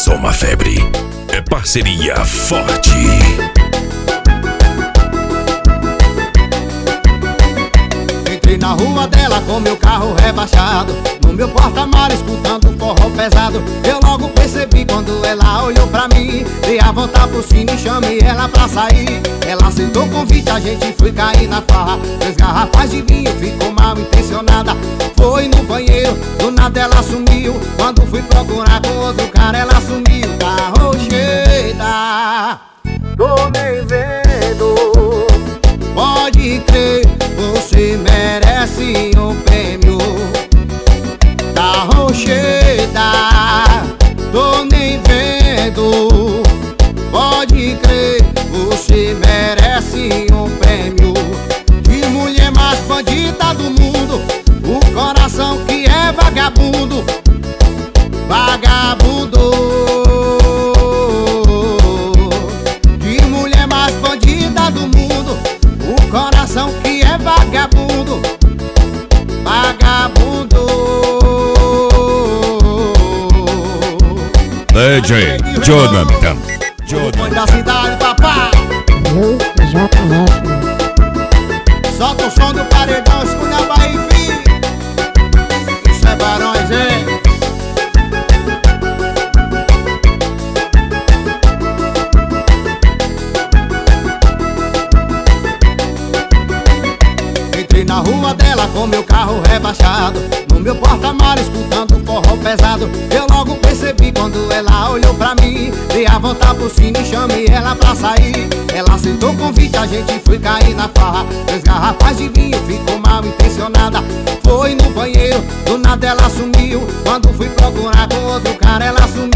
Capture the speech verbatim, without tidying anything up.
só uma febre, é parceria forte. Entrei na rua dela com meu carro rebaixado, no meu porta-malas escutando forró pesado. Eu logo percebi quando ela olhou pra mim, dei a volta por cima e chamei ela pra sair. Ela aceitou o convite, a gente foi cair na farra. Três garrafas de vinho, ficou mal intencionada. Foi no banheiro, do nada ela sumiu. Quando fui procurar com outro cara, ela sumiu. Tá rocheda, tô nem vendo. Pode crer, você merece um prêmio. Tá rocheda, tô nem vendo. Pode crer, você merece um prêmio. De mulher mais bandida do mundo, o coração que é vagabundo. Vagabundo. De mulher mais bandida do mundo, o coração que é vagabundo. Vagabundo. D J Jonathan, Foi da cidade, papai. Eu já conheço. Solta o som do paredão, escuta a Bahia, filho. Isso é Barões, hein? Entrei na rua dela com meu carro rebaixado, no meu porta-malas escutando forró pesado. Eu logo percebi quando ela olhou pra mim, dei a volta por cima e chamei ela pra sair. Ela aceitou o convite, a gente foi cair na farra. Três garrafas de vinho, ficou mal intencionada. Foi no banheiro, do nada ela sumiu. Quando fui procurar com outro cara, ela sumiu.